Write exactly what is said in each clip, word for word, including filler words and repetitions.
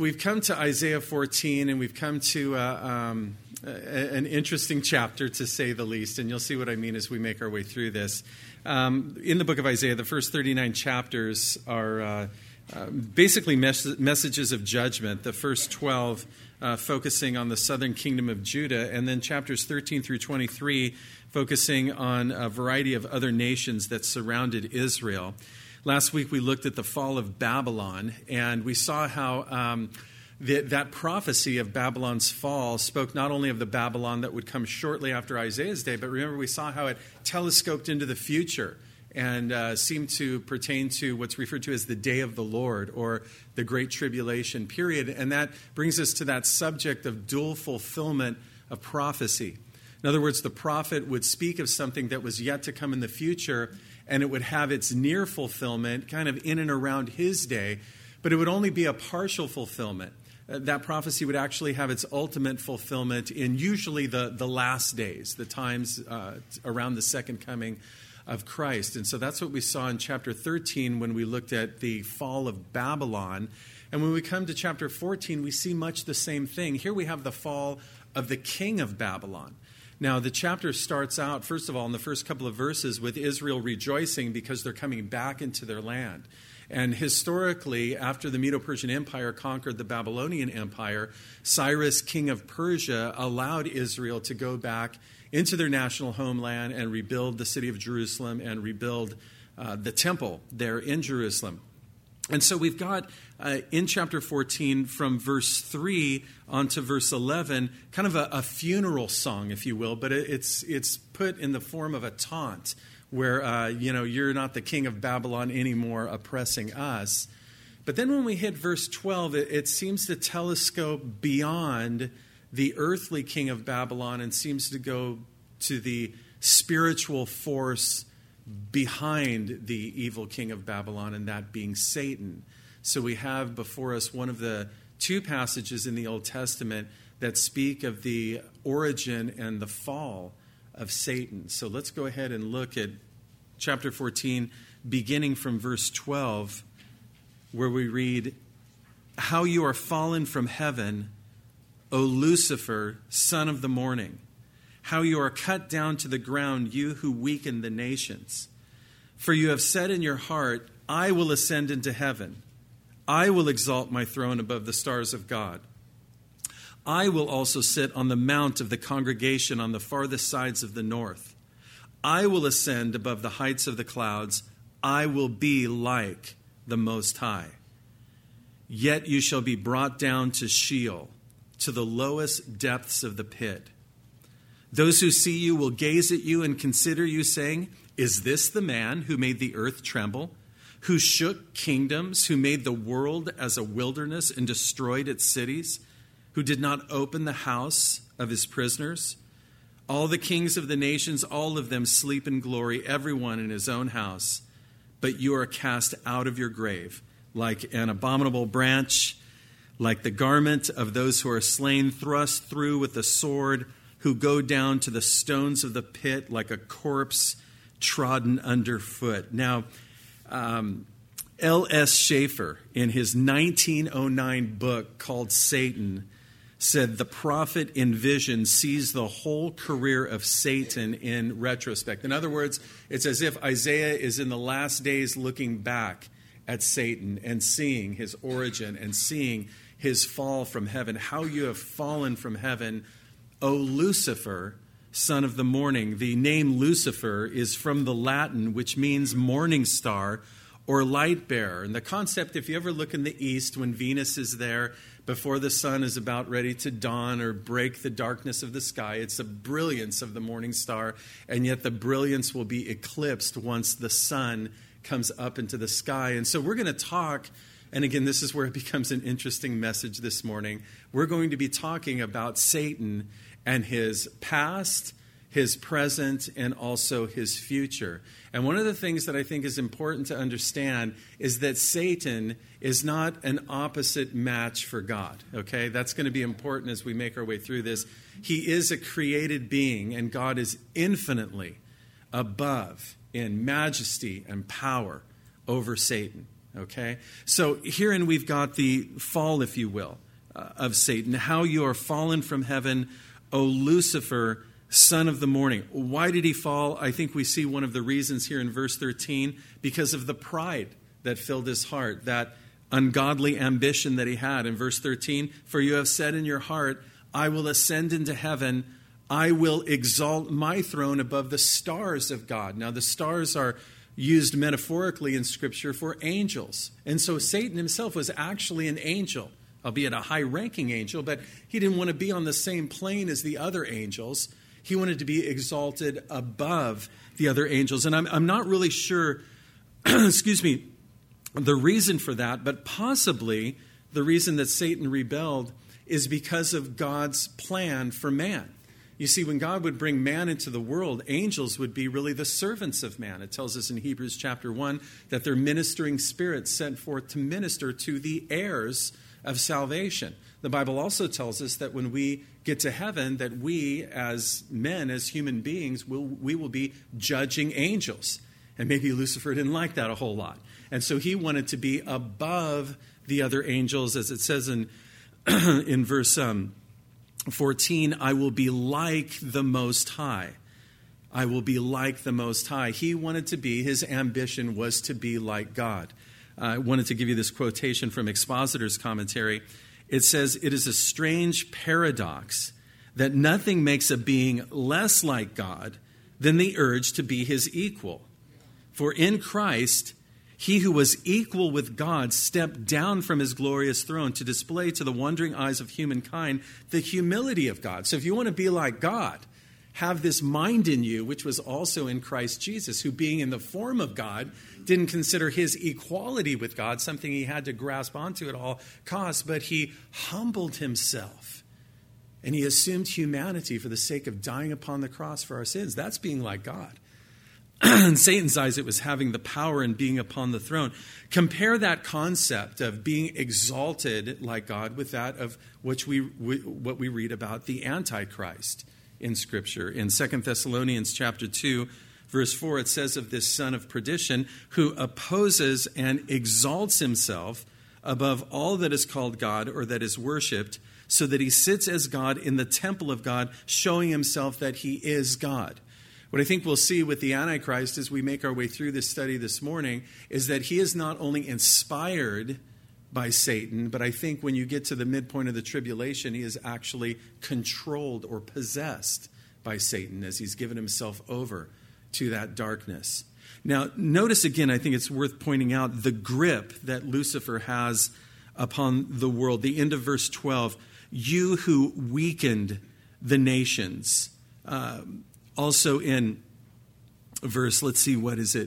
We've come to Isaiah fourteen, and we've come to uh, um, a, an interesting chapter, to say the least, and you'll see what I mean as we make our way through this. Um, in the book of Isaiah, the first thirty-nine chapters are uh, uh, basically mes- messages of judgment, the first twelve uh, focusing on the southern kingdom of Judah, and then chapters thirteen through twenty-three focusing on a variety of other nations that surrounded Israel. Last week we looked at the fall of Babylon, and we saw how um, the, that prophecy of Babylon's fall spoke not only of the Babylon that would come shortly after Isaiah's day, but remember we saw how it telescoped into the future and uh, seemed to pertain to what's referred to as the day of the Lord, or the Great Tribulation period. And that brings us to that subject of dual fulfillment of prophecy. In other words, the prophet would speak of something that was yet to come in the future, and it would have its near fulfillment kind of in and around his day, but it would only be a partial fulfillment. Uh, that prophecy would actually have its ultimate fulfillment in usually the, the last days, the times uh, around the second coming of Christ. And so that's what we saw in chapter thirteen when we looked at the fall of Babylon. And when we come to chapter fourteen, we see much the same thing. Here we have the fall of the king of Babylon. Now, the chapter starts out, first of all, in the first couple of verses, with Israel rejoicing because they're coming back into their land. And historically, after the Medo-Persian Empire conquered the Babylonian Empire, Cyrus, king of Persia, allowed Israel to go back into their national homeland and rebuild the city of Jerusalem and rebuild uh, the temple there in Jerusalem. And so we've got uh, in chapter fourteen, from verse three on to verse eleven, kind of a, a funeral song, if you will, but it, it's it's put in the form of a taunt, where, uh, you know, you're not the king of Babylon anymore oppressing us. But then when we hit verse twelve, it, it seems to telescope beyond the earthly king of Babylon and seems to go to the spiritual force behind the evil king of Babylon, and that being Satan. So we have before us one of the two passages in the Old Testament that speak of the origin and the fall of Satan. So let's go ahead and look at chapter fourteen, beginning from verse twelve, where we read, "How you are fallen from heaven, O Lucifer, son of the morning. How you are cut down to the ground, you who weaken the nations. For you have said in your heart, I will ascend into heaven. I will exalt my throne above the stars of God. I will also sit on the mount of the congregation on the farthest sides of the north. I will ascend above the heights of the clouds. I will be like the Most High. Yet you shall be brought down to Sheol, to the lowest depths of the pit. Those who see you will gaze at you and consider you, saying, is this the man who made the earth tremble, who shook kingdoms, who made the world as a wilderness and destroyed its cities, who did not open the house of his prisoners? All the kings of the nations, all of them sleep in glory, everyone in his own house. But you are cast out of your grave like an abominable branch, like the garment of those who are slain, thrust through with the sword, who go down to the stones of the pit like a corpse trodden underfoot." Now, um, L S Schaeffer, in his nineteen oh nine book called Satan, said the prophet in vision sees the whole career of Satan in retrospect. In other words, it's as if Isaiah is in the last days looking back at Satan and seeing his origin and seeing his fall from heaven. How you have fallen from heaven, O Lucifer, son of the morning. The name Lucifer is from the Latin, which means morning star or light bearer. And the concept, if you ever look in the east when Venus is there before the sun is about ready to dawn or break the darkness of the sky, it's the brilliance of the morning star, and yet the brilliance will be eclipsed once the sun comes up into the sky. And so we're going to talk, and again, this is where it becomes an interesting message this morning. We're going to be talking about Satan and his past, his present, and also his future. And one of the things that I think is important to understand is that Satan is not an opposite match for God, okay? That's going to be important as we make our way through this. He is a created being, and God is infinitely above in majesty and power over Satan. Okay? So herein we've got the fall, if you will, uh, of Satan. How you are fallen from heaven, O Lucifer, son of the morning. Why did he fall? I think we see one of the reasons here in verse thirteen, because of the pride that filled his heart, that ungodly ambition that he had. In verse thirteen, for you have said in your heart, I will ascend into heaven, I will exalt my throne above the stars of God. Now the stars are used metaphorically in Scripture for angels. And so Satan himself was actually an angel, albeit a high-ranking angel, but he didn't want to be on the same plane as the other angels. He wanted to be exalted above the other angels. And I'm, I'm not really sure, excuse me, the reason for that, but possibly the reason that Satan rebelled is because of God's plan for man. You see, when God would bring man into the world, angels would be really the servants of man. It tells us in Hebrews chapter one that they're ministering spirits sent forth to minister to the heirs of salvation. The Bible also tells us that when we get to heaven, that we as men, as human beings, will we will be judging angels. And maybe Lucifer didn't like that a whole lot. And so he wanted to be above the other angels, as it says in, in verse um, fourteen, I will be like the Most High. I will be like the Most High. He wanted to be, his ambition was to be like God. Uh, I wanted to give you this quotation from Expositor's commentary. It says, it is a strange paradox that nothing makes a being less like God than the urge to be his equal. For in Christ, he who was equal with God stepped down from his glorious throne to display to the wondering eyes of humankind the humility of God. So if you want to be like God, have this mind in you, which was also in Christ Jesus, who being in the form of God, didn't consider his equality with God something he had to grasp onto at all costs, but he humbled himself. And he assumed humanity for the sake of dying upon the cross for our sins. That's being like God. In Satan's eyes, it was having the power and being upon the throne. Compare that concept of being exalted like God with that of which we, what we read about the Antichrist in Scripture. In Second Thessalonians chapter two, verse four, it says of this son of perdition who opposes and exalts himself above all that is called God or that is worshipped, so that he sits as God in the temple of God, showing himself that he is God. What I think we'll see with the Antichrist as we make our way through this study this morning is that he is not only inspired by Satan, but I think when you get to the midpoint of the tribulation, he is actually controlled or possessed by Satan as he's given himself over to that darkness. Now, notice again, I think it's worth pointing out the grip that Lucifer has upon the world. The end of verse twelve, you who weakened the nations. Uh, Also in verse, let's see, what is it?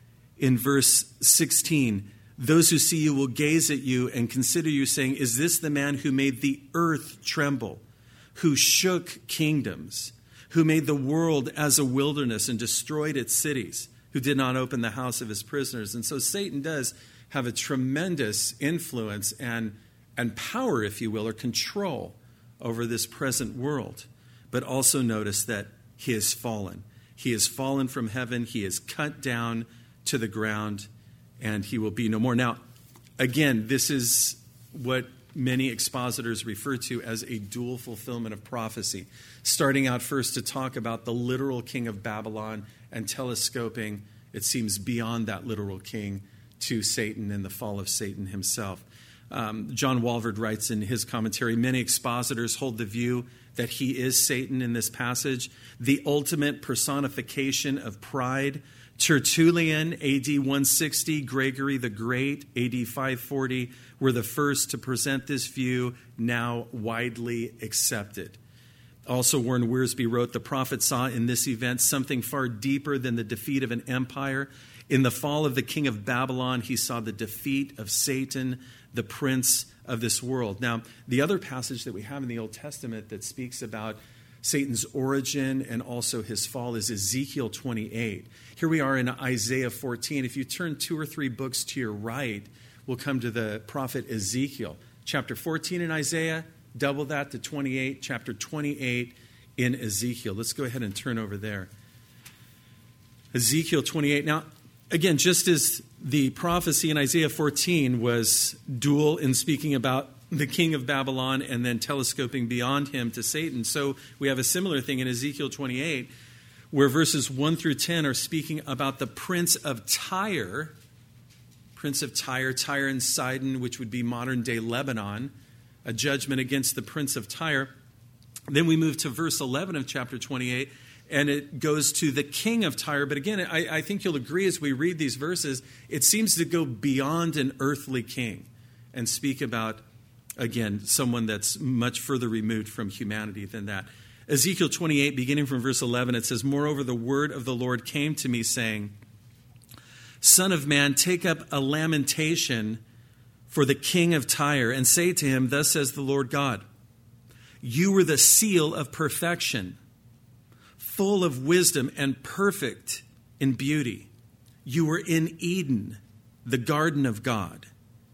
In verse sixteen, those who see you will gaze at you and consider you, saying, is this the man who made the earth tremble, who shook kingdoms, who made the world as a wilderness and destroyed its cities, who did not open the house of his prisoners? And so Satan does have a tremendous influence and, and power, if you will, or control over this present world. But also notice that he is fallen. He is fallen from heaven. He is cut down to the ground, and he will be no more. Now, again, this is what many expositors refer to as a dual fulfillment of prophecy. Starting out first to talk about the literal king of Babylon and telescoping, it seems, beyond that literal king to Satan and the fall of Satan himself. Um, John Walvoord writes in his commentary, many expositors hold the view that he is Satan in this passage, the ultimate personification of pride. Tertullian, A D one sixty, Gregory the Great, A D five forty, were the first to present this view, now widely accepted. Also, Warren Wiersbe wrote, the prophet saw in this event something far deeper than the defeat of an empire. In the fall of the king of Babylon, he saw the defeat of Satan, the prince of this world. Now, the other passage that we have in the Old Testament that speaks about Satan's origin and also his fall is Ezekiel twenty-eight. Here we are in Isaiah fourteen. If you turn two or three books to your right, we'll come to the prophet Ezekiel. Chapter fourteen in Isaiah, double that to twenty-eight, chapter twenty-eight in Ezekiel. Let's go ahead and turn over there. Ezekiel twenty-eight. Now, again, just as the prophecy in Isaiah fourteen was dual in speaking about the king of Babylon and then telescoping beyond him to Satan, so we have a similar thing in Ezekiel twenty-eight, where verses one through ten are speaking about the prince of Tyre, prince of Tyre, Tyre and Sidon, which would be modern-day Lebanon, a judgment against the prince of Tyre. Then we move to verse eleven of chapter twenty-eight, and it goes to the king of Tyre. But again, I, I think you'll agree as we read these verses, it seems to go beyond an earthly king and speak about, again, someone that's much further removed from humanity than that. Ezekiel twenty-eight, beginning from verse eleven, it says, "Moreover, the word of the Lord came to me, saying, Son of man, take up a lamentation for the king of Tyre, and say to him, Thus says the Lord God, you were the seal of perfection, full of wisdom and perfect in beauty. You were in Eden, the garden of God.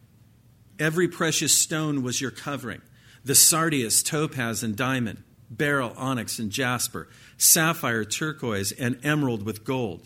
Every precious stone was your covering, the sardius, topaz, and diamond, beryl, onyx, and jasper, sapphire, turquoise, and emerald with gold.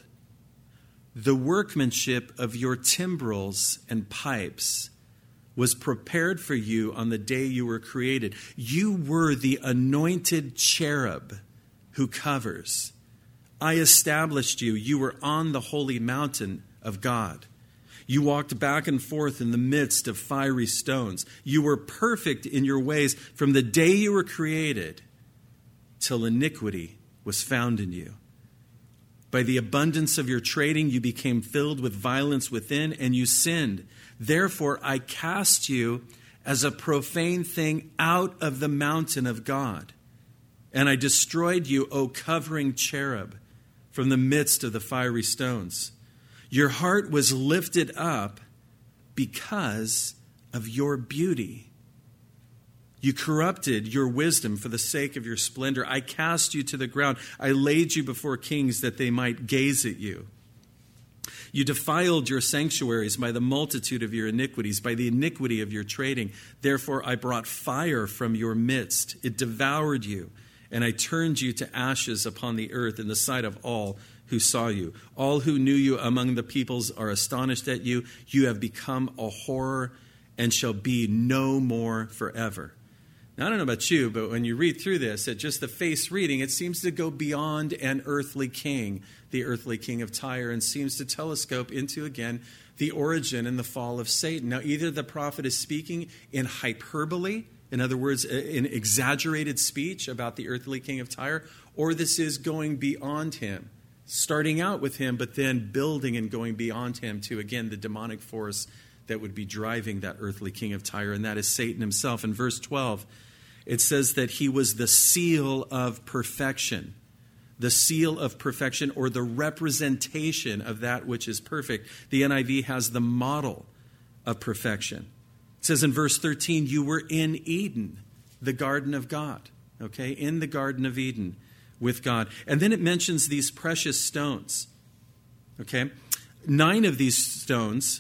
The workmanship of your timbrels and pipes was prepared for you on the day you were created. You were the anointed cherub who covers. I established you. You were on the holy mountain of God. You walked back and forth in the midst of fiery stones. You were perfect in your ways from the day you were created till iniquity was found in you. By the abundance of your trading, you became filled with violence within, and you sinned. Therefore, I cast you as a profane thing out of the mountain of God. And I destroyed you, O covering cherub, from the midst of the fiery stones. Your heart was lifted up because of your beauty. You corrupted your wisdom for the sake of your splendor. I cast you to the ground. I laid you before kings that they might gaze at you. You defiled your sanctuaries by the multitude of your iniquities, by the iniquity of your trading. Therefore, I brought fire from your midst. It devoured you, and I turned you to ashes upon the earth in the sight of all who saw you. All who knew you among the peoples are astonished at you. You have become a horror and shall be no more forever. Now, I don't know about you, but when you read through this, at just the face reading, it seems to go beyond an earthly king, the earthly king of Tyre, and seems to telescope into, again, the origin and the fall of Satan. Now, either the prophet is speaking in hyperbole, in other words, in exaggerated speech about the earthly king of Tyre, or this is going beyond him, starting out with him, but then building and going beyond him to, again, the demonic force that would be driving that earthly king of Tyre, and that is Satan himself. In verse twelve, it says that he was the seal of perfection, the seal of perfection, or the representation of that which is perfect. The N I V has the model of perfection. It says in verse thirteen, you were in Eden, the garden of God, okay, in the Garden of Eden with God. And then it mentions these precious stones, okay. Nine of these stones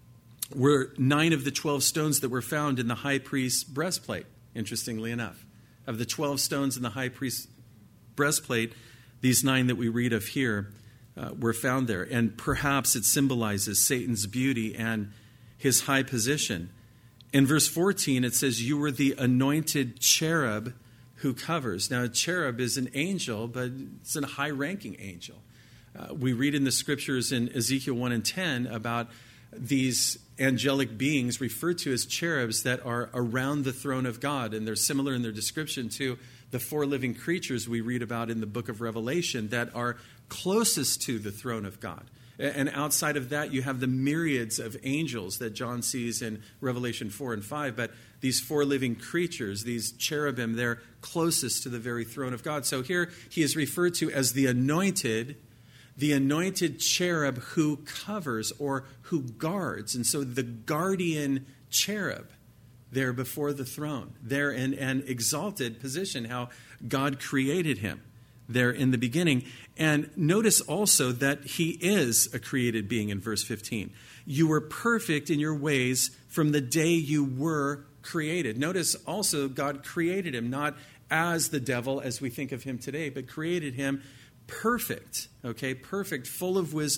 were nine of the twelve stones that were found in the high priest's breastplate. Interestingly enough, of the twelve stones in the high priest's breastplate, these nine that we read of here uh, were found there. And perhaps it symbolizes Satan's beauty and his high position. In verse fourteen, it says, you were the anointed cherub who covers. Now, a cherub is an angel, but it's a high-ranking angel. Uh, we read in the scriptures in Ezekiel one and ten about these angelic beings referred to as cherubs that are around the throne of God. And they're similar in their description to the four living creatures we read about in the book of Revelation that are closest to the throne of God. And outside of that, you have the myriads of angels that John sees in Revelation four and five. But these four living creatures, these cherubim, they're closest to the very throne of God. So here he is referred to as the anointed the anointed cherub who covers or who guards. And so the guardian cherub there before the throne, there in an exalted position, how God created him there in the beginning. And notice also that he is a created being in verse fifteen. You were perfect in your ways from the day you were created. Notice also God created him, not as the devil as we think of him today, but created him perfect, okay, perfect, full of wisdom,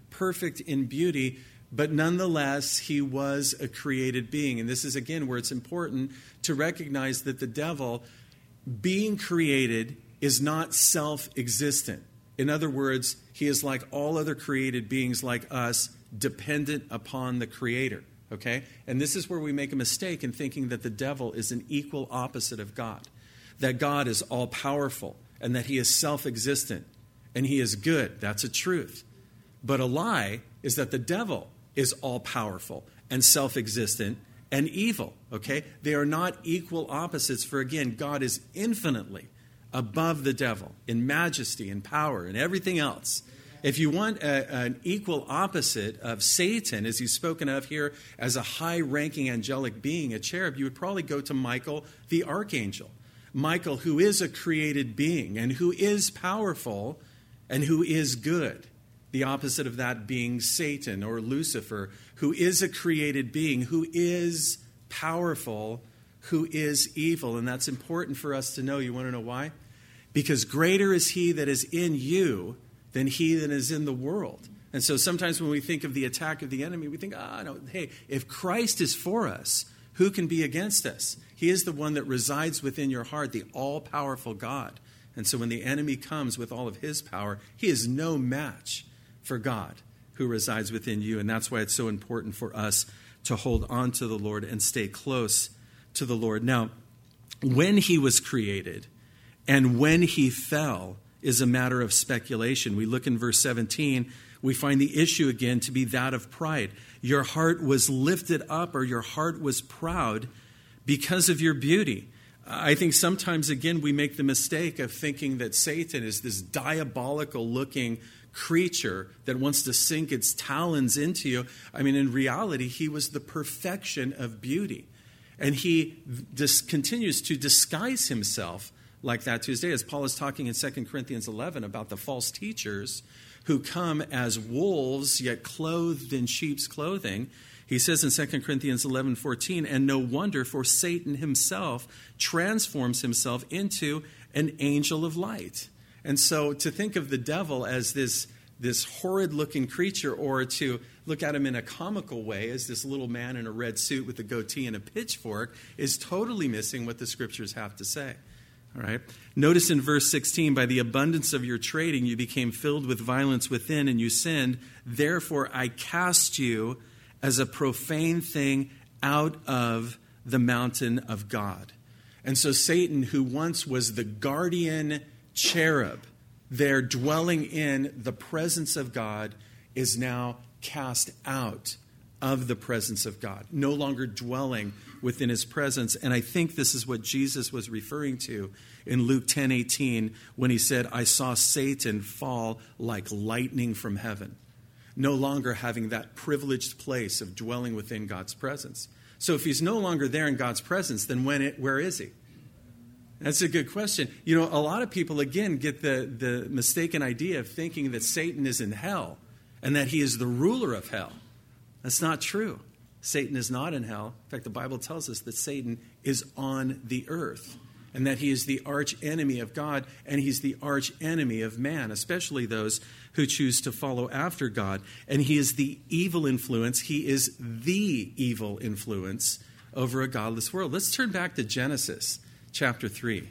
perfect in beauty, but nonetheless, he was a created being. And this is, again, where it's important to recognize that the devil, being created, is not self-existent. In other words, he is like all other created beings like us, dependent upon the Creator. Okay? And this is where we make a mistake in thinking that the devil is an equal opposite of God. That God is all-powerful and that he is self-existent and he is good. That's a truth. But a lie is that the devil is all-powerful and self-existent and evil. Okay? They are not equal opposites, for again, God is infinitely above the devil in majesty and power and everything else. If you want a, an equal opposite of Satan, as he's spoken of here as a high-ranking angelic being, a cherub, you would probably go to Michael the archangel. Michael, who is a created being and who is powerful and who is good. The opposite of that being Satan or Lucifer, who is a created being, who is powerful, who is evil. And that's important for us to know. You want to know why? Because greater is he that is in you than he that is in the world. And so sometimes when we think of the attack of the enemy, we think, ah, no, hey, if Christ is for us, who can be against us? He is the one that resides within your heart, the all-powerful God. And so when the enemy comes with all of his power, he is no match for God who resides within you. And that's why it's so important for us to hold on to the Lord and stay close to the Lord. Now, when he was created and when he fell is a matter of speculation. We look in verse seventeen, we find the issue again to be that of pride. Your heart was lifted up, or your heart was proud because of your beauty. I think sometimes, again, we make the mistake of thinking that Satan is this diabolical-looking creature that wants to sink its talons into you. I mean, in reality, he was the perfection of beauty. And he dis- continues to disguise himself like that to his day. As Paul is talking in Second Corinthians eleven about the false teachers who come as wolves, yet clothed in sheep's clothing. He says in Second Corinthians eleven fourteen, and no wonder, for Satan himself transforms himself into an angel of light. And so to think of the devil as this, this horrid-looking creature, or to look at him in a comical way as this little man in a red suit with a goatee and a pitchfork, is totally missing what the Scriptures have to say. All right. Notice in verse sixteen, by the abundance of your trading, you became filled with violence within, and you sinned. Therefore, I cast you as a profane thing out of the mountain of God. And so Satan, who once was the guardian cherub there dwelling in the presence of God, is now cast out of the presence of God, no longer dwelling within his presence. And I think this is what Jesus was referring to in Luke ten eighteen when he said, I saw Satan fall like lightning from heaven, no longer having that privileged place of dwelling within God's presence. So if he's no longer there in God's presence, then when it, where is he? That's a good question. You know, a lot of people, again, get the, the mistaken idea of thinking that Satan is in hell and that he is the ruler of hell. That's not true. Satan is not in hell. In fact, the Bible tells us that Satan is on the earth and that he is the arch enemy of God and he's the arch enemy of man, especially those who choose to follow after God. And he is the evil influence. He is the evil influence over a godless world. Let's turn back to Genesis chapter three.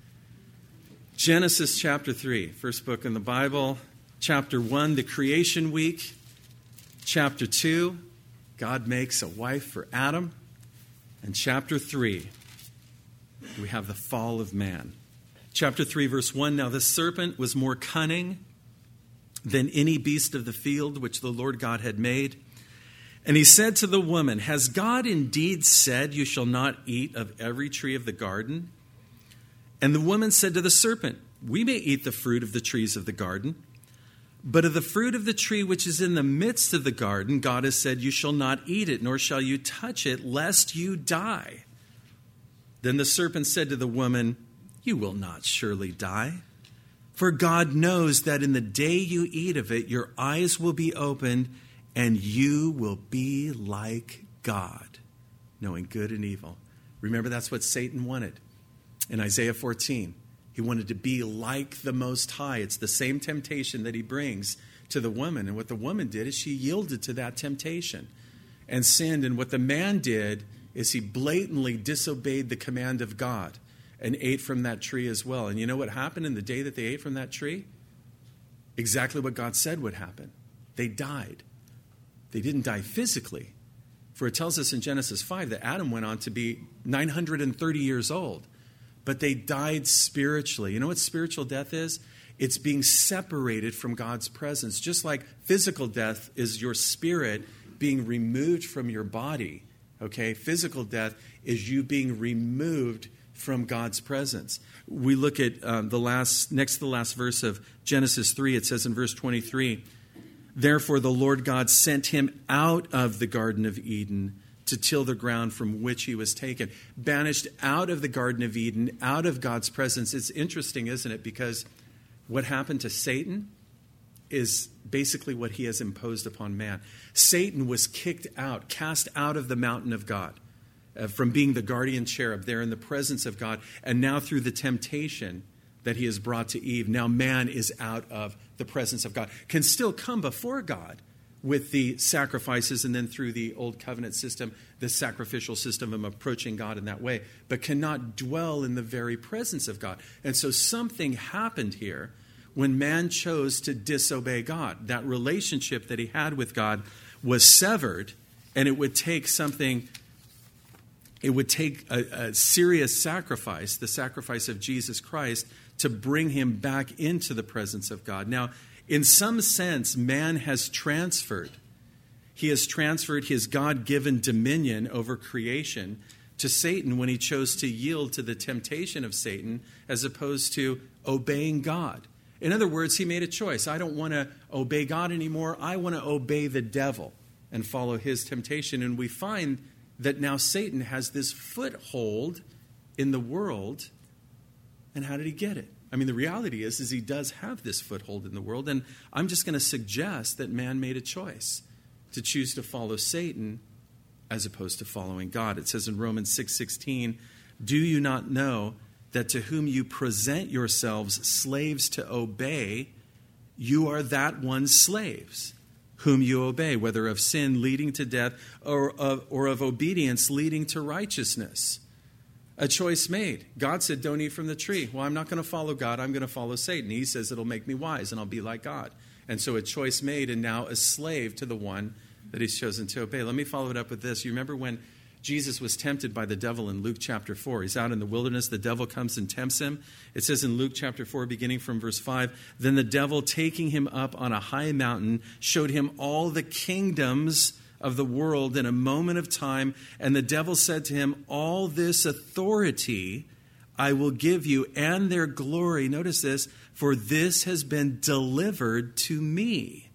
Genesis chapter three, first book in the Bible. Chapter one, the creation week. Chapter two, God makes a wife for Adam. And chapter three, we have the fall of man. Chapter three, verse one, now the serpent was more cunning than any beast of the field which the Lord God had made. And he said to the woman, has God indeed said, you shall not eat of every tree of the garden? And the woman said to the serpent, we may eat the fruit of the trees of the garden, but of the fruit of the tree which is in the midst of the garden, God has said, you shall not eat it, nor shall you touch it, lest you die. Then the serpent said to the woman, you will not surely die. For God knows that in the day you eat of it, your eyes will be opened, and you will be like God, knowing good and evil. Remember, that's what Satan wanted in Isaiah fourteen. He wanted to be like the Most High. It's the same temptation that he brings to the woman. And what the woman did is she yielded to that temptation and sinned. And what the man did is he blatantly disobeyed the command of God and ate from that tree as well. And you know what happened in the day that they ate from that tree? Exactly what God said would happen. They died. They didn't die physically. For it tells us in Genesis five that Adam went on to be nine hundred thirty years old. But they died spiritually. You know what spiritual death is? It's being separated from God's presence. Just like physical death is your spirit being removed from your body. Okay? Physical death is you being removed from God's presence. We look at um, the last, next to the last verse of Genesis three. It says in verse twenty-three, "Therefore the Lord God sent him out of the Garden of Eden to till the ground from which he was taken." Banished out of the Garden of Eden, out of God's presence. It's interesting, isn't it? Because what happened to Satan is basically what he has imposed upon man. Satan was kicked out, cast out of the mountain of God, uh, from being the guardian cherub there in the presence of God. And now through the temptation that he has brought to Eve, now man is out of the presence of God. Can still come before God with the sacrifices, and then through the old covenant system, the sacrificial system of approaching God in that way, but cannot dwell in the very presence of God. And so something happened here when man chose to disobey God. That relationship that he had with God was severed, and it would take something, it would take a, a serious sacrifice, the sacrifice of Jesus Christ, to bring him back into the presence of God. Now, in some sense, man has transferred. He has transferred his God-given dominion over creation to Satan when he chose to yield to the temptation of Satan as opposed to obeying God. In other words, he made a choice. I don't want to obey God anymore. I want to obey the devil and follow his temptation. And we find that now Satan has this foothold in the world. And how did he get it? I mean, the reality is, is he does have this foothold in the world. And I'm just going to suggest that man made a choice to choose to follow Satan as opposed to following God. It says in Romans six sixteen, "Do you not know that to whom you present yourselves slaves to obey, you are that one's slaves, whom you obey, whether of sin leading to death or of, or of obedience leading to righteousness?" A choice made. God said, don't eat from the tree. Well, I'm not going to follow God. I'm going to follow Satan. He says it'll make me wise and I'll be like God. And so a choice made, and now a slave to the one that he's chosen to obey. Let me follow it up with this. You remember when Jesus was tempted by the devil in Luke chapter four. He's out in the wilderness. The devil comes and tempts him. It says in Luke chapter four, beginning from verse five, "Then the devil, taking him up on a high mountain, showed him all the kingdoms of the world in a moment of time. And the devil said to him, all this authority I will give you, and their glory." Notice this, "for this has been delivered to me.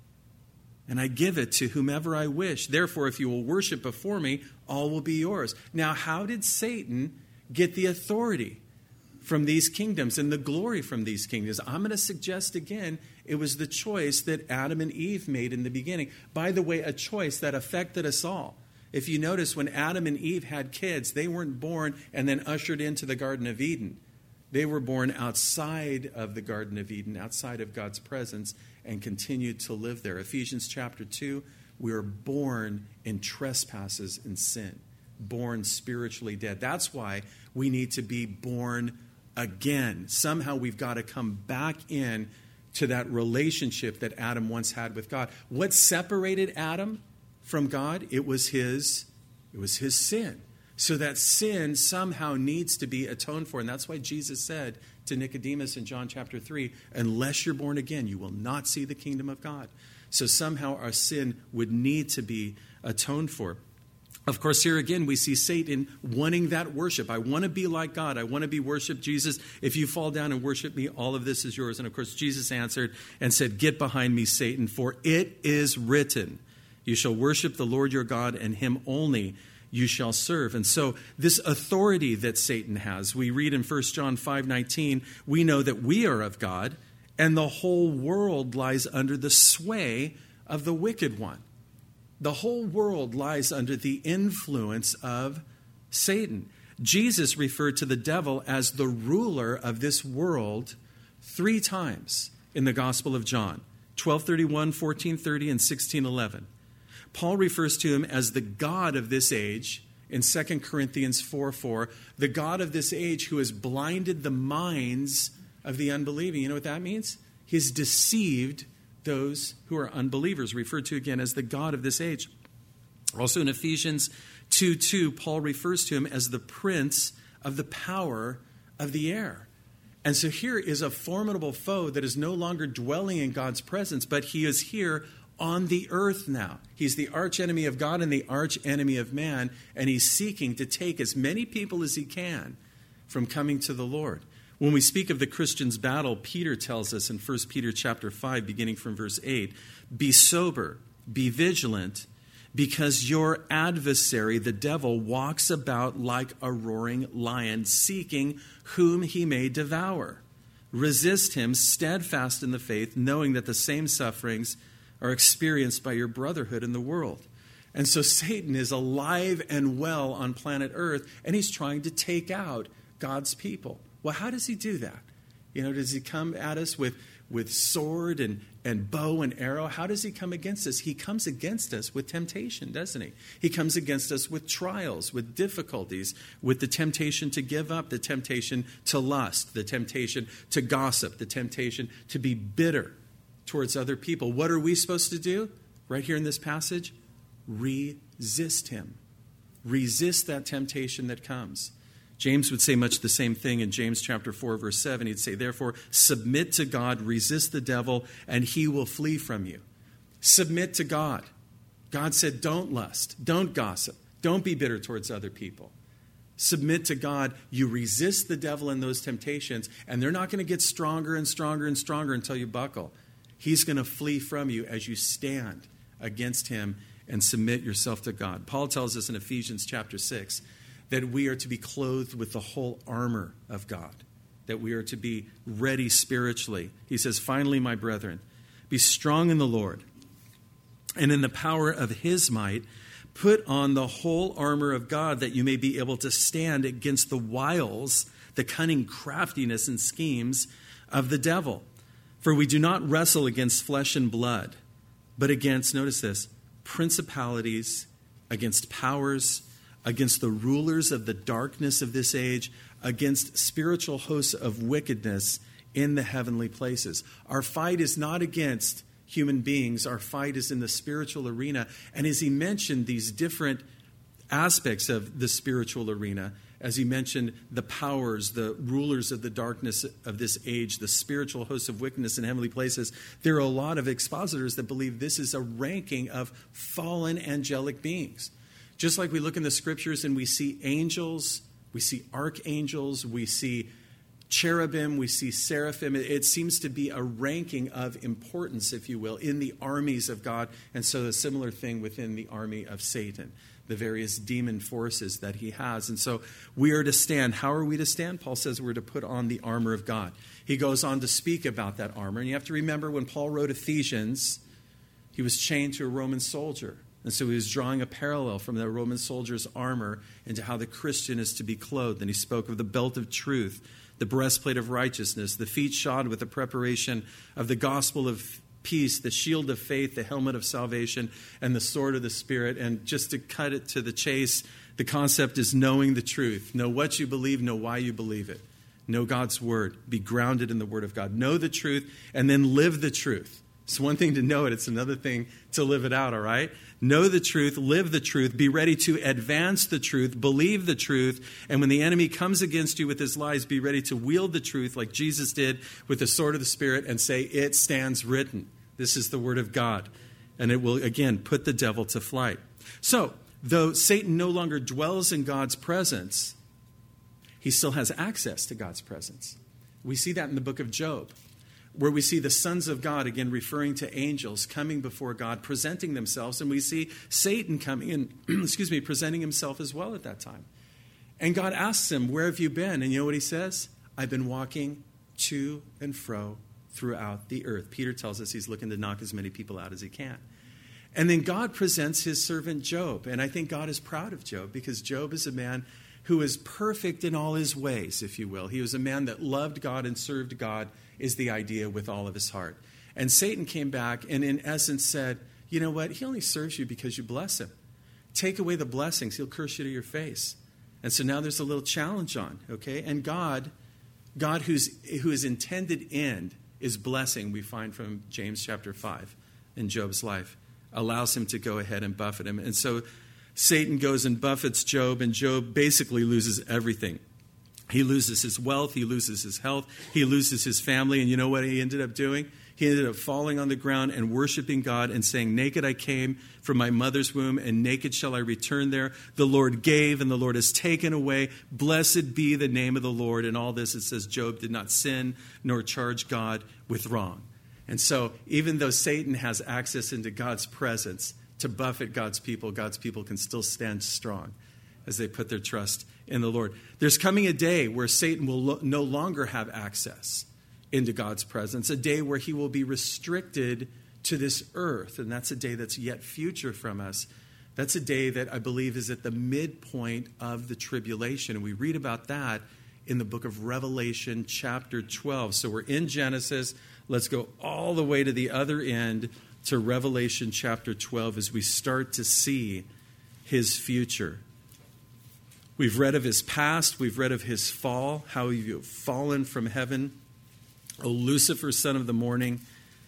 And I give it to whomever I wish. Therefore, if you will worship before me, all will be yours." Now, how did Satan get the authority from these kingdoms and the glory from these kingdoms? I'm going to suggest again, it was the choice that Adam and Eve made in the beginning. By the way, a choice that affected us all. If you notice, when Adam and Eve had kids, they weren't born and then ushered into the Garden of Eden. They were born outside of the Garden of Eden, outside of God's presence, and continued to live there. Ephesians chapter two, we are born in trespasses and sin, born spiritually dead. That's why we need to be born again. Somehow we've got to come back in to that relationship that Adam once had with God. What separated Adam from God? It was his, it was his sin. So that sin somehow needs to be atoned for. And that's why Jesus said to Nicodemus in John chapter three, unless you're born again, you will not see the kingdom of God. So somehow our sin would need to be atoned for. Of course, here again, we see Satan wanting that worship. I want to be like God. I want to be worshiped. Jesus, if you fall down and worship me, all of this is yours. And of course, Jesus answered and said, "Get behind me, Satan, for it is written, you shall worship the Lord your God, and him only you shall serve." And so this authority that Satan has, we read in First John five nineteen, we know that we are of God, and the whole world lies under the sway of the wicked one. The whole world lies under the influence of Satan. Jesus referred to the devil as the ruler of this world three times in the Gospel of John. twelve thirty-one, fourteen thirty, and sixteen eleven. Paul refers to him as the God of this age in Second Corinthians four four, the God of this age who has blinded the minds of the unbelieving. You know what that means? He's deceived those who are unbelievers, referred to again as the God of this age. Also in Ephesians two two, Paul refers to him as the prince of the power of the air. And so here is a formidable foe that is no longer dwelling in God's presence, but he is here on the earth now. He's the archenemy of God and the archenemy of man, and he's seeking to take as many people as he can from coming to the Lord. When we speak of the Christian's battle, Peter tells us in First Peter chapter five, beginning from verse eight, be sober, be vigilant, because your adversary, the devil, walks about like a roaring lion, seeking whom he may devour. Resist him, steadfast in the faith, knowing that the same sufferings are experienced by your brotherhood in the world. And so Satan is alive and well on planet Earth, and he's trying to take out God's people. Well, how does he do that? You know, does he come at us with, with sword and, and bow and arrow? How does he come against us? He comes against us with temptation, doesn't he? He comes against us with trials, with difficulties, with the temptation to give up, the temptation to lust, the temptation to gossip, the temptation to be bitter towards other people. What are we supposed to do? Right here in this passage, resist him. Resist that temptation that comes. James would say much the same thing in James chapter four, verse seven. He'd say, therefore, submit to God, resist the devil, and he will flee from you. Submit to God. God said, don't lust, don't gossip, don't be bitter towards other people. Submit to God. You resist the devil and those temptations, and they're not going to get stronger and stronger and stronger until you buckle. He's going to flee from you as you stand against him and submit yourself to God. Paul tells us in Ephesians chapter six that we are to be clothed with the whole armor of God, that we are to be ready spiritually. He says, finally, my brethren, be strong in the Lord and in the power of his might. Put on the whole armor of God that you may be able to stand against the wiles, the cunning craftiness and schemes of the devil. For we do not wrestle against flesh and blood, but against, notice this, principalities, against powers, against the rulers of the darkness of this age, against spiritual hosts of wickedness in the heavenly places. Our fight is not against human beings. Our fight is in the spiritual arena. And as he mentioned these different aspects of the spiritual arena, as he mentioned the powers, the rulers of the darkness of this age, the spiritual hosts of wickedness in heavenly places, there are a lot of expositors that believe this is a ranking of fallen angelic beings. Just like we look in the scriptures and we see angels, we see archangels, we see cherubim, we see seraphim. It seems to be a ranking of importance, if you will, in the armies of God. And so a similar thing within the army of Satan, the various demon forces that he has. And so we are to stand. How are we to stand? Paul says we're to put on the armor of God. He goes on to speak about that armor. And you have to remember when Paul wrote Ephesians, he was chained to a Roman soldier. And so he was drawing a parallel from the Roman soldier's armor into how the Christian is to be clothed. And he spoke of the belt of truth, the breastplate of righteousness, the feet shod with the preparation of the gospel of peace, the shield of faith, the helmet of salvation, and the sword of the Spirit. And just to cut it to the chase, the concept is knowing the truth. Know what you believe, know why you believe it. Know God's word. Be grounded in the word of God. Know the truth, and then live the truth. It's one thing to know it. It's another thing to live it out, all right? Know the truth, live the truth, be ready to advance the truth, believe the truth, and when the enemy comes against you with his lies, be ready to wield the truth like Jesus did with the sword of the Spirit and say, it stands written. This is the word of God. And it will, again, put the devil to flight. So, though Satan no longer dwells in God's presence, he still has access to God's presence. We see that in the book of Job, where we see the sons of God, again referring to angels, coming before God, presenting themselves, and we see Satan coming in, excuse me, presenting himself as well at that time. And God asks him, where have you been? And you know what he says? I've been walking to and fro throughout the earth. Peter tells us he's looking to knock as many people out as he can. And then God presents his servant Job, and I think God is proud of Job because Job is a man who is perfect in all his ways, if you will. He was a man that loved God and served God, is the idea, with all of his heart. And Satan came back and in essence said, you know what? He only serves you because you bless him. Take away the blessings, he'll curse you to your face. And so now there's a little challenge on, okay? And God, God who's, who is intended end is blessing, we find from James chapter five in Job's life, allows him to go ahead and buffet him. And so Satan goes and buffets Job, and Job basically loses everything. He loses his wealth, he loses his health, he loses his family, and you know what he ended up doing? He ended up falling on the ground and worshiping God and saying, naked I came from my mother's womb, and naked shall I return there. The Lord gave, and the Lord has taken away. Blessed be the name of the Lord. And all this, it says, Job did not sin nor charge God with wrong. And so even though Satan has access into God's presence to buffet God's people, God's people can still stand strong as they put their trust in the Lord. There's coming a day where Satan will lo- no longer have access into God's presence, a day where he will be restricted to this earth. And that's a day that's yet future from us. That's a day that I believe is at the midpoint of the tribulation. And we read about that in the book of Revelation chapter twelve. So we're in Genesis. Let's go all the way to the other end to Revelation chapter twelve as we start to see his future. We've read of his past. We've read of his fall, how you've fallen from heaven. O Lucifer, son of the morning.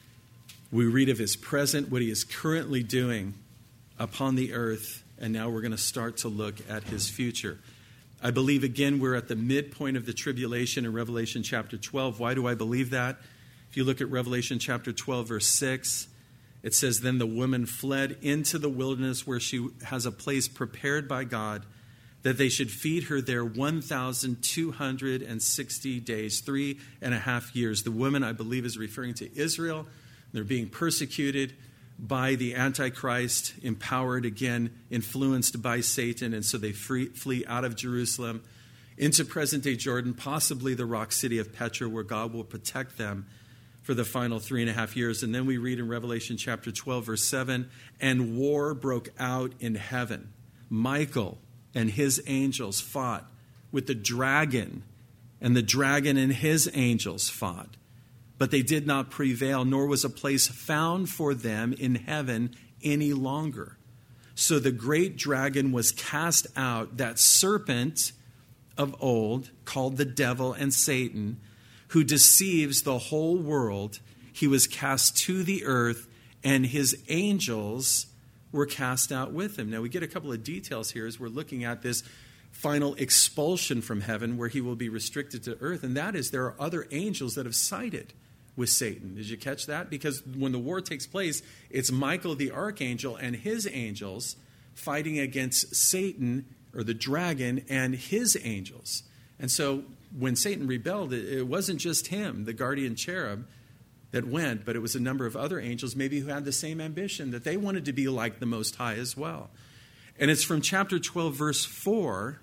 We read of his present, what he is currently doing upon the earth, and now we're going to start to look at his future. I believe, again, we're at the midpoint of the tribulation in Revelation chapter twelve. Why do I believe that? If you look at Revelation chapter twelve, verse six, it says, then the woman fled into the wilderness where she has a place prepared by God, that they should feed her there one thousand two hundred sixty days, three and a half years. The woman, I believe, is referring to Israel. They're being persecuted by the Antichrist, empowered again, influenced by Satan. And so they free, flee out of Jerusalem into present-day Jordan, possibly the rock city of Petra, where God will protect them for the final three and a half years. And then we read in Revelation chapter twelve, verse seven, and war broke out in heaven. Michael and his angels fought with the dragon, and the dragon and his angels fought. But they did not prevail, nor was a place found for them in heaven any longer. So the great dragon was cast out, that serpent of old, called the devil and Satan, who deceives the whole world. He was cast to the earth, and his angels were cast out with him. Now, we get a couple of details here as we're looking at this final expulsion from heaven where he will be restricted to earth. And that is, there are other angels that have sided with Satan. Did you catch that? Because when the war takes place, it's Michael the archangel and his angels fighting against Satan, or the dragon, and his angels. And so when Satan rebelled, it wasn't just him, the guardian cherub, that went, but it was a number of other angels maybe who had the same ambition, that they wanted to be like the Most High as well. And it's from chapter twelve, verse four,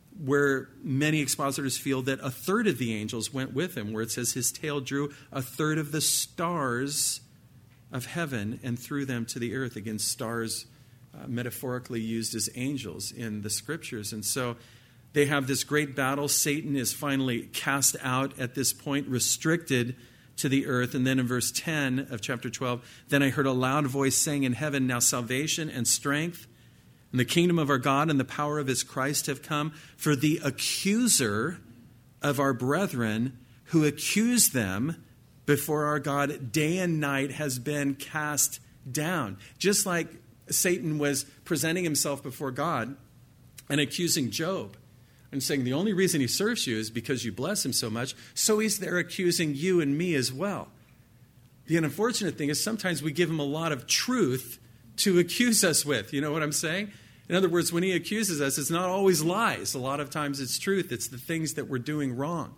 where many expositors feel that a third of the angels went with him, where it says his tail drew a third of the stars of heaven and threw them to the earth. Again, stars uh, metaphorically used as angels in the scriptures. And so they have this great battle. Satan is finally cast out at this point, restricted to the earth. And then in verse ten of chapter twelve, then I heard a loud voice saying in heaven, now salvation and strength and the kingdom of our God and the power of his Christ have come, for the accuser of our brethren who accused them before our God day and night has been cast down. Just like Satan was presenting himself before God and accusing Job and saying the only reason he serves you is because you bless him so much, so he's there accusing you and me as well. The unfortunate thing is sometimes we give him a lot of truth to accuse us with. You know what I'm saying? In other words, when he accuses us, it's not always lies. A lot of times it's truth. It's the things that we're doing wrong,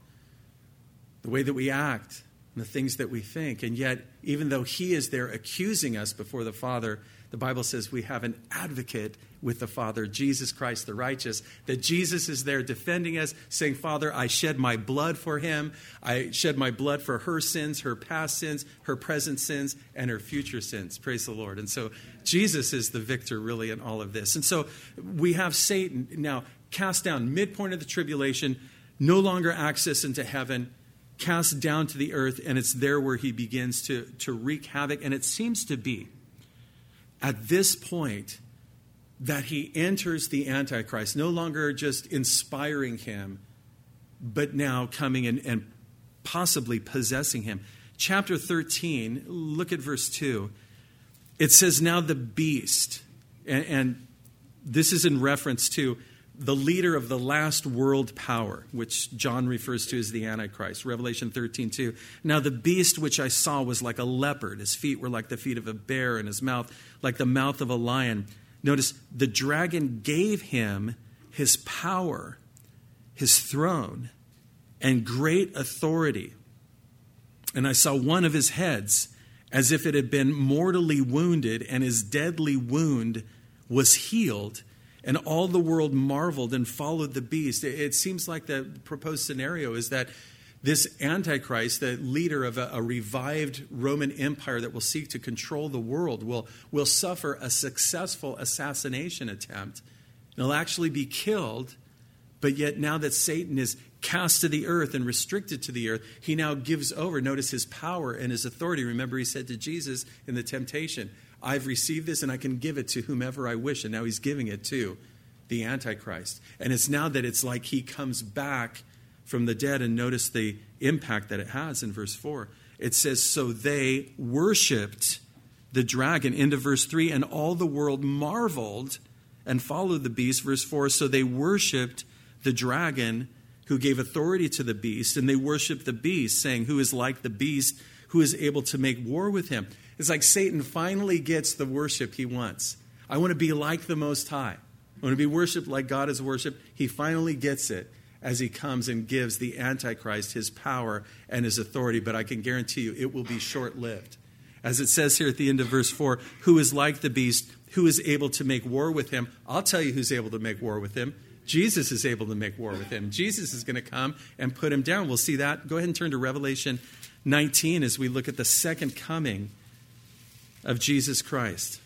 the way that we act, and the things that we think. And yet, even though he is there accusing us before the Father, the Bible says we have an advocate with the Father, Jesus Christ the righteous, that Jesus is there defending us, saying, Father, I shed my blood for him. I shed my blood for her sins, her past sins, her present sins, and her future sins. Praise the Lord. And so Jesus is the victor really in all of this. And so we have Satan now cast down, midpoint of the tribulation, no longer access into heaven, cast down to the earth, and it's there where he begins to, to wreak havoc. And it seems to be at this point that he enters the Antichrist, no longer just inspiring him, but now coming in and possibly possessing him. Chapter thirteen, look at verse two. It says, now the beast, and, and this is in reference to the leader of the last world power, which John refers to as the Antichrist. Revelation thirteen two. Now the beast which I saw was like a leopard. His feet were like the feet of a bear, and his mouth like the mouth of a lion. Notice, the dragon gave him his power, his throne, and great authority. And I saw one of his heads as if it had been mortally wounded, and his deadly wound was healed. And all the world marveled and followed the beast. It seems like the proposed scenario is that this Antichrist, the leader of a, a revived Roman Empire that will seek to control the world, will, will suffer a successful assassination attempt. And he'll actually be killed, but yet now that Satan is cast to the earth and restricted to the earth, he now gives over, notice, his power and his authority. Remember, he said to Jesus in the temptation, I've received this and I can give it to whomever I wish. And now he's giving it to the Antichrist. And it's now that it's like he comes back from the dead, and notice the impact that it has in verse four. It says, so they worshipped the dragon, into verse three, and all the world marveled and followed the beast, verse four. So they worshipped the dragon who gave authority to the beast, and they worshipped the beast, saying, who is like the beast, who is able to make war with him. It's like Satan finally gets the worship he wants. I want to be like the Most High. I want to be worshipped like God is worshipped. He finally gets it as he comes and gives the Antichrist his power and his authority. But I can guarantee you it will be short-lived. As it says here at the end of verse four, who is like the beast, who is able to make war with him. I'll tell you who's able to make war with him. Jesus is able to make war with him. Jesus is going to come and put him down. We'll see that. Go ahead and turn to Revelation nineteen as we look at the second coming of Jesus Christ.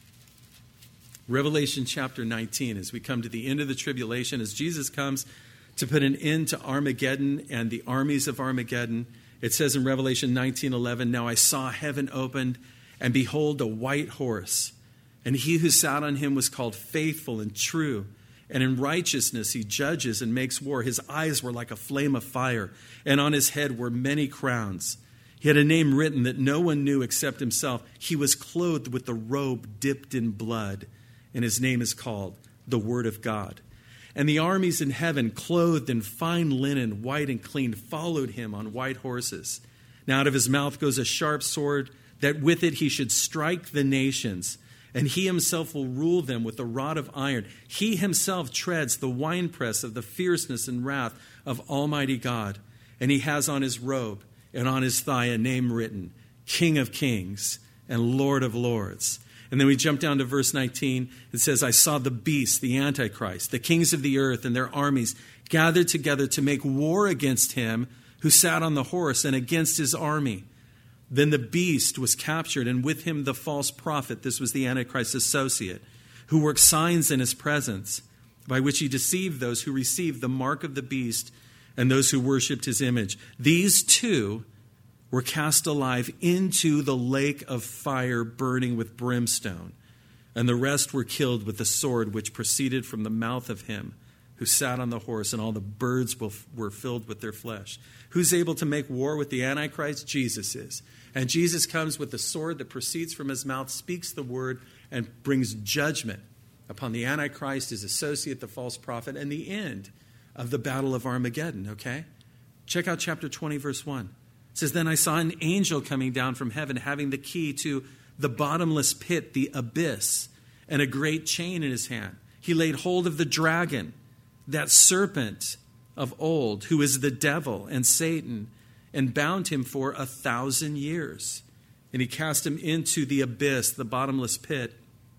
Revelation chapter nineteen, as we come to the end of the tribulation, as Jesus comes to put an end to Armageddon and the armies of Armageddon. It says in Revelation nineteen eleven, now I saw heaven opened, and behold, a white horse. And he who sat on him was called Faithful and True. And in righteousness he judges and makes war. His eyes were like a flame of fire, and on his head were many crowns. He had a name written that no one knew except himself. He was clothed with the robe dipped in blood, and his name is called the Word of God. And the armies in heaven, clothed in fine linen, white and clean, followed him on white horses. Now out of his mouth goes a sharp sword, that with it he should strike the nations. And he himself will rule them with a rod of iron. He himself treads the winepress of the fierceness and wrath of Almighty God. And he has on his robe and on his thigh a name written, King of Kings and Lord of Lords. And then we jump down to verse nineteen. It says, I saw the beast, the Antichrist, the kings of the earth and their armies gathered together to make war against him who sat on the horse and against his army. Then the beast was captured, and with him the false prophet, this was the Antichrist's associate, who worked signs in his presence, by which he deceived those who received the mark of the beast and those who worshipped his image. These two were cast alive into the lake of fire burning with brimstone, and the rest were killed with the sword which proceeded from the mouth of him who sat on the horse, and all the birds were filled with their flesh. Who's able to make war with the Antichrist? Jesus is. And Jesus comes with the sword that proceeds from his mouth, speaks the word, and brings judgment upon the Antichrist, his associate, the false prophet, and the end of the battle of Armageddon, okay? Check out chapter twenty, verse one. It says, then I saw an angel coming down from heaven, having the key to the bottomless pit, the abyss, and a great chain in his hand. He laid hold of the dragon, that serpent of old, who is the devil and Satan, and bound him for a thousand years. And he cast him into the abyss, the bottomless pit,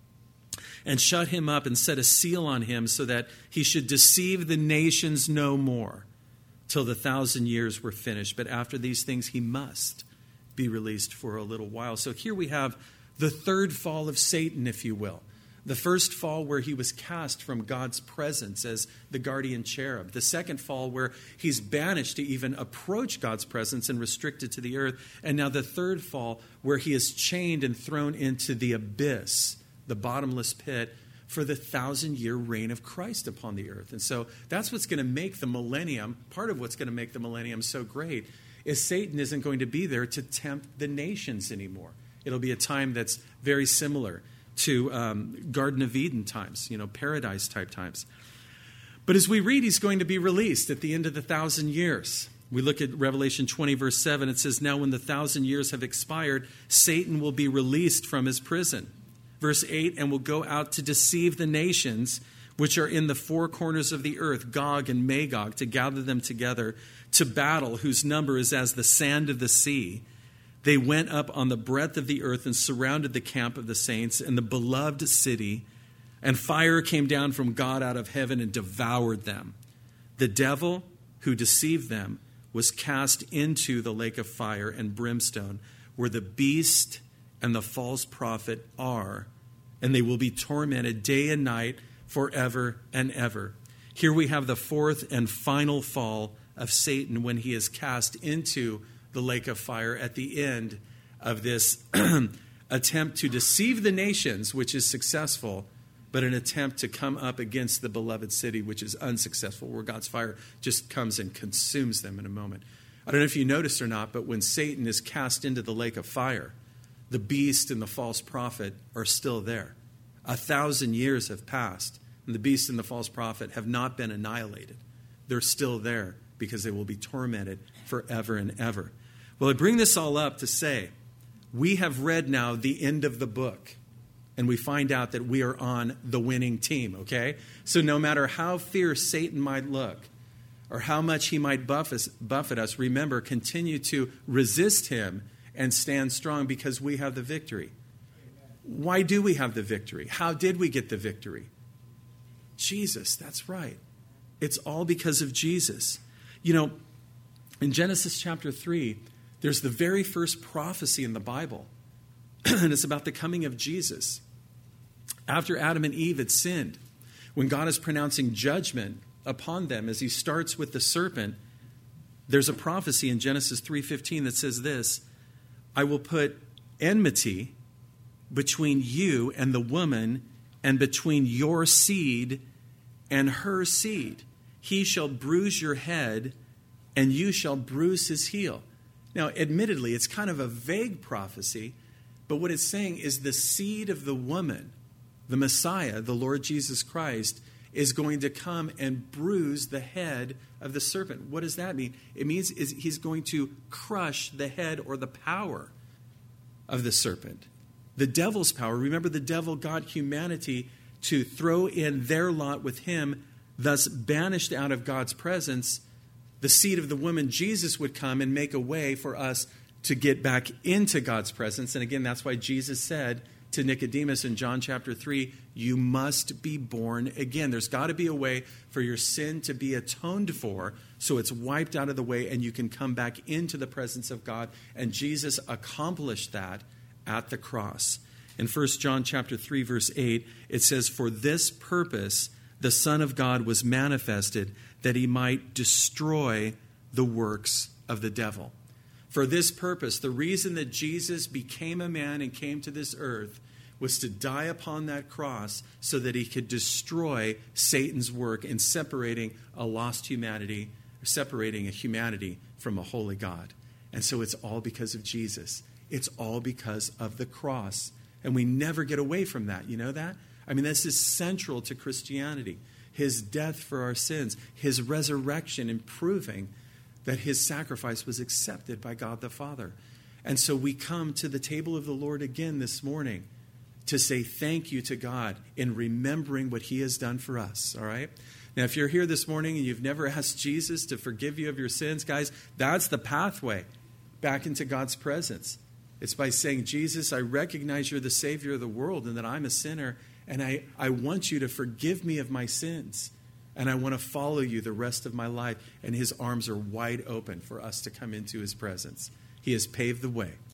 and shut him up and set a seal on him so that he should deceive the nations no more till the thousand years were finished. But after these things, he must be released for a little while. So here we have the third fall of Satan, if you will. The first fall where he was cast from God's presence as the guardian cherub. The second fall where he's banished to even approach God's presence and restricted to the earth. And now the third fall where he is chained and thrown into the abyss, the bottomless pit, for the thousand-year reign of Christ upon the earth. And so that's what's going to make the millennium, part of what's going to make the millennium so great, is Satan isn't going to be there to tempt the nations anymore. It'll be a time that's very similar to um, Garden of Eden times, you know, paradise type times. But as we read, he's going to be released at the end of the thousand years. We look at Revelation twenty, verse seven. It says, now when the thousand years have expired, Satan will be released from his prison. Verse eight, and will go out to deceive the nations which are in the four corners of the earth, Gog and Magog, to gather them together to battle, whose number is as the sand of the sea. They went up on the breadth of the earth and surrounded the camp of the saints and the beloved city, and fire came down from God out of heaven and devoured them. The devil who deceived them was cast into the lake of fire and brimstone, where the beast and the false prophet are, and they will be tormented day and night forever and ever. Here we have the fourth and final fall of Satan when he is cast into the lake of fire at the end of this attempt to deceive the nations, which is successful, but an attempt to come up against the beloved city, which is unsuccessful, where God's fire just comes and consumes them in a moment. I don't know if you noticed or not, but when Satan is cast into the lake of fire, the beast and the false prophet are still there. A thousand years have passed, and the beast and the false prophet have not been annihilated. They're still there because they will be tormented forever and ever. Well, I bring this all up to say, we have read now the end of the book, and we find out that we are on the winning team, okay? So no matter how fierce Satan might look, or how much he might buff us, buffet us, remember, continue to resist him and stand strong because we have the victory. Why do we have the victory? How did we get the victory? Jesus, that's right. It's all because of Jesus. You know, in Genesis chapter three, there's the very first prophecy in the Bible, and it's about the coming of Jesus. After Adam and Eve had sinned, when God is pronouncing judgment upon them as he starts with the serpent, there's a prophecy in Genesis three fifteen that says this, I will put enmity between you and the woman, and between your seed and her seed. He shall bruise your head, and you shall bruise his heel. Now, admittedly, it's kind of a vague prophecy, but what it's saying is the seed of the woman, the Messiah, the Lord Jesus Christ, is going to come and bruise the head of the serpent. What does that mean? It means is he's going to crush the head or the power of the serpent. The devil's power. Remember, the devil got humanity to throw in their lot with him, thus banished out of God's presence. The seed of the woman, Jesus, would come and make a way for us to get back into God's presence. And again, that's why Jesus said to Nicodemus in John chapter three, you must be born again. There's got to be a way for your sin to be atoned for, so it's wiped out of the way and you can come back into the presence of God. And Jesus accomplished that at the cross. In First John chapter three, verse eight, it says, for this purpose the Son of God was manifested, that he might destroy the works of the devil. For this purpose, the reason that Jesus became a man and came to this earth was to die upon that cross so that he could destroy Satan's work in separating a lost humanity, separating a humanity from a holy God. And so it's all because of Jesus. It's all because of the cross. And we never get away from that. You know that? I mean, this is central to Christianity. His death for our sins, his resurrection, and proving that his sacrifice was accepted by God the Father. And so we come to the table of the Lord again this morning to say thank you to God in remembering what he has done for us, all right? Now, if you're here this morning and you've never asked Jesus to forgive you of your sins, guys, that's the pathway back into God's presence. It's by saying, Jesus, I recognize you're the Savior of the world and that I'm a sinner, and I, I want you to forgive me of my sins. And I want to follow you the rest of my life. And his arms are wide open for us to come into his presence. He has paved the way.